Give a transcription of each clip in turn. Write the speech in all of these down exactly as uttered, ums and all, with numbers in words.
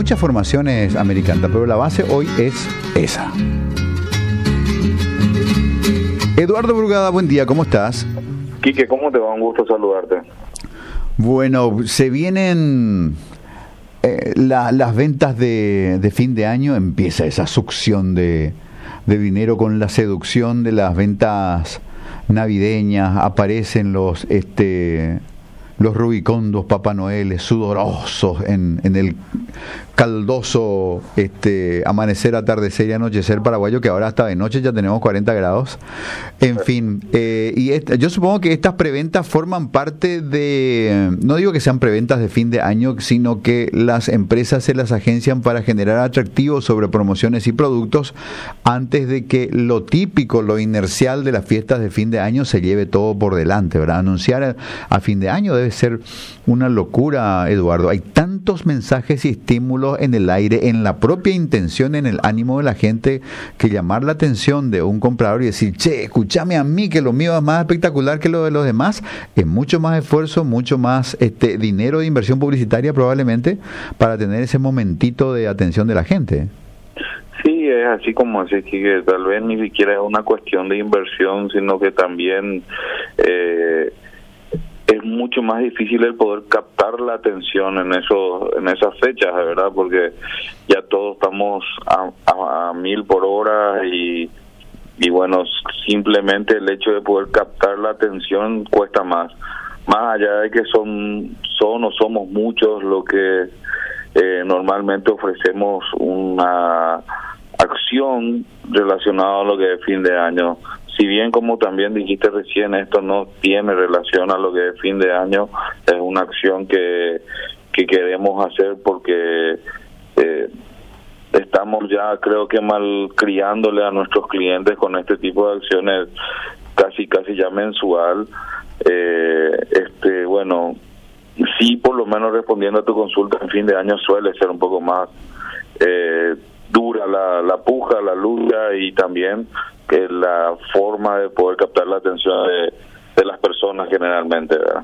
muchas formaciones americanas, pero la base hoy es esa. Eduardo Brugada, buen día, ¿cómo estás? Quique, ¿cómo te va? Un gusto saludarte. Bueno, se vienen eh, la, las ventas de, de fin de año, empieza esa succión de, de dinero con la seducción de las ventas navideñas, aparecen los este los rubicondos Papá Noel sudorosos en, en el caldoso este amanecer, atardecer y anochecer paraguayo, que ahora hasta de noche ya tenemos cuarenta grados. En fin, eh, y esta, yo supongo que estas preventas forman parte de, no digo que sean preventas de fin de año, sino que las empresas se las agencian para generar atractivos sobre promociones y productos antes de que lo típico, lo inercial de las fiestas de fin de año se lleve todo por delante, ¿verdad? Anunciar a, a fin de año debe ser una locura, Eduardo. Hay tantos mensajes y estímulos en el aire, en la propia intención, en el ánimo de la gente, que llamar la atención de un comprador y decir, che, escúchame a mí, que lo mío es más espectacular que lo de los demás, es mucho más esfuerzo, mucho más este dinero de inversión publicitaria probablemente para tener ese momentito de atención de la gente. Sí, es así como así, que tal vez ni siquiera es una cuestión de inversión, sino que también eh, es mucho más difícil el poder captar la atención en esos en esas fechas, ¿verdad? Porque ya todos estamos a, a, a mil por hora y y bueno, simplemente el hecho de poder captar la atención cuesta más, más allá de que son son o somos muchos lo que eh, normalmente ofrecemos una acción relacionada a lo que es fin de año. Si bien, como también dijiste recién, esto no tiene relación a lo que es fin de año, es una acción que, que queremos hacer porque eh, estamos ya, creo que malcriándole a nuestros clientes con este tipo de acciones casi casi ya mensual. Eh, este bueno, sí, por lo menos respondiendo a tu consulta, en fin de año suele ser un poco más eh, dura la, la puja, la lucha y también que la forma de poder captar la atención de, de las personas generalmente, ¿verdad?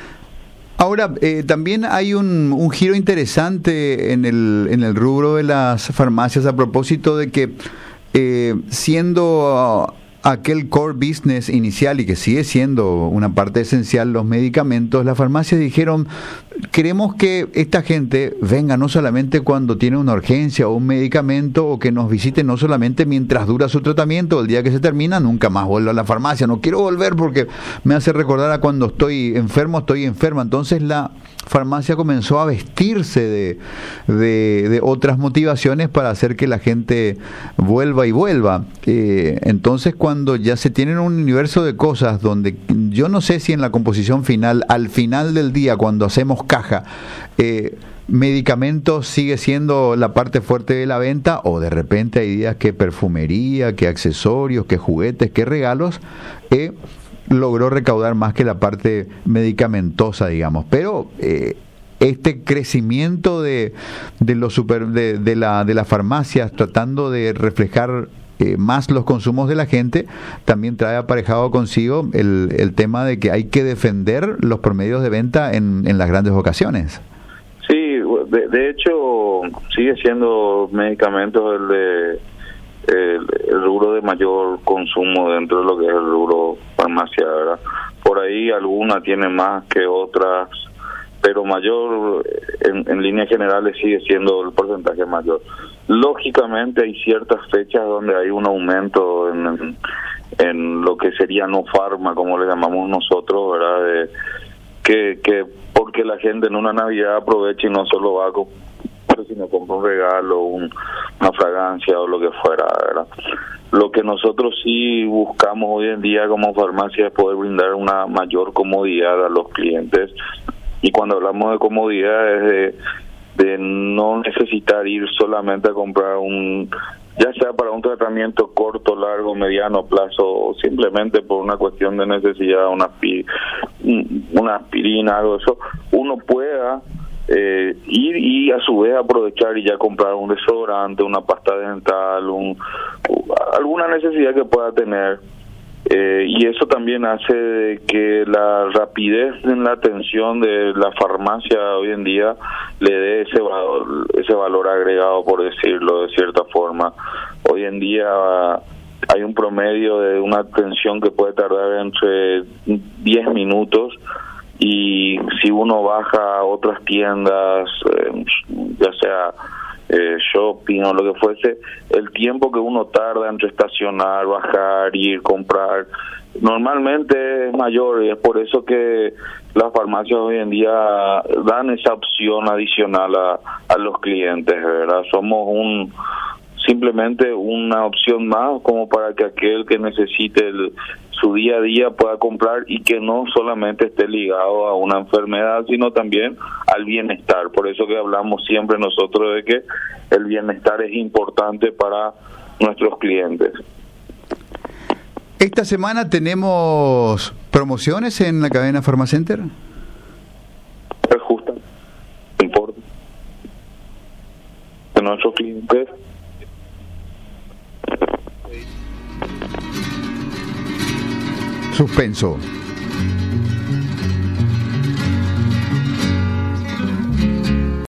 Ahora, eh, también hay un, un giro interesante en el, en el rubro de las farmacias a propósito de que eh, siendo uh, aquel core business inicial y que sigue siendo una parte esencial los medicamentos, las farmacias dijeron, queremos que esta gente venga no solamente cuando tiene una urgencia o un medicamento, o que nos visite no solamente mientras dura su tratamiento, el día que se termina, nunca más vuelvo a la farmacia, no quiero volver porque me hace recordar a cuando estoy enfermo, estoy enferma. Entonces la farmacia comenzó a vestirse de, de, de otras motivaciones para hacer que la gente vuelva y vuelva. Eh, entonces cuando ya se tiene un universo de cosas donde yo no sé si en la composición final, al final del día, cuando hacemos caja, eh, medicamentos sigue siendo la parte fuerte de la venta, o de repente hay días que perfumería, que accesorios, que juguetes, que regalos, eh, logró recaudar más que la parte medicamentosa, digamos. Pero eh, este crecimiento de de los super de, de la de las farmacias tratando de reflejar eh, más los consumos de la gente también trae aparejado consigo el, el tema de que hay que defender los promedios de venta en, en las grandes ocasiones. Sí, de, de hecho sigue siendo medicamentos el de El, el rubro de mayor consumo dentro de lo que es el rubro farmacia, ¿verdad? Por ahí algunas tienen más que otras, pero mayor, en, en líneas generales sigue siendo el porcentaje mayor. Lógicamente hay ciertas fechas donde hay un aumento en, en, en lo que sería no farma, como le llamamos nosotros, ¿verdad? De, que, que porque la gente en una Navidad aprovecha y no solo va a si no compra un regalo, un, una fragancia o lo que fuera, ¿verdad? Lo que nosotros sí buscamos hoy en día como farmacia es poder brindar una mayor comodidad a los clientes, y cuando hablamos de comodidad es de, de no necesitar ir solamente a comprar un, ya sea para un tratamiento corto, largo, mediano plazo, o simplemente por una cuestión de necesidad, una, una aspirina, algo de eso, uno pueda Eh, ir y a su vez aprovechar y ya comprar un desodorante, una pasta dental, un, alguna necesidad que pueda tener Eh, y eso también hace de que la rapidez en la atención de la farmacia hoy en día le dé ese valor, ese valor agregado, por decirlo de cierta forma. Hoy en día hay un promedio de una atención que puede tardar entre diez minutos, y si uno baja a otras tiendas, eh, ya sea eh, shopping o lo que fuese, el tiempo que uno tarda entre estacionar, bajar, ir, comprar, normalmente es mayor, y es por eso que las farmacias hoy en día dan esa opción adicional a, a los clientes, ¿verdad? Somos un simplemente una opción más como para que aquel que necesite el, su día a día pueda comprar, y que no solamente esté ligado a una enfermedad, sino también al bienestar. Por eso que hablamos siempre nosotros de que el bienestar es importante para nuestros clientes. Esta semana tenemos promociones en la cadena Farmacenter. Es justa, no importa. De nuestros clientes. Suspenso.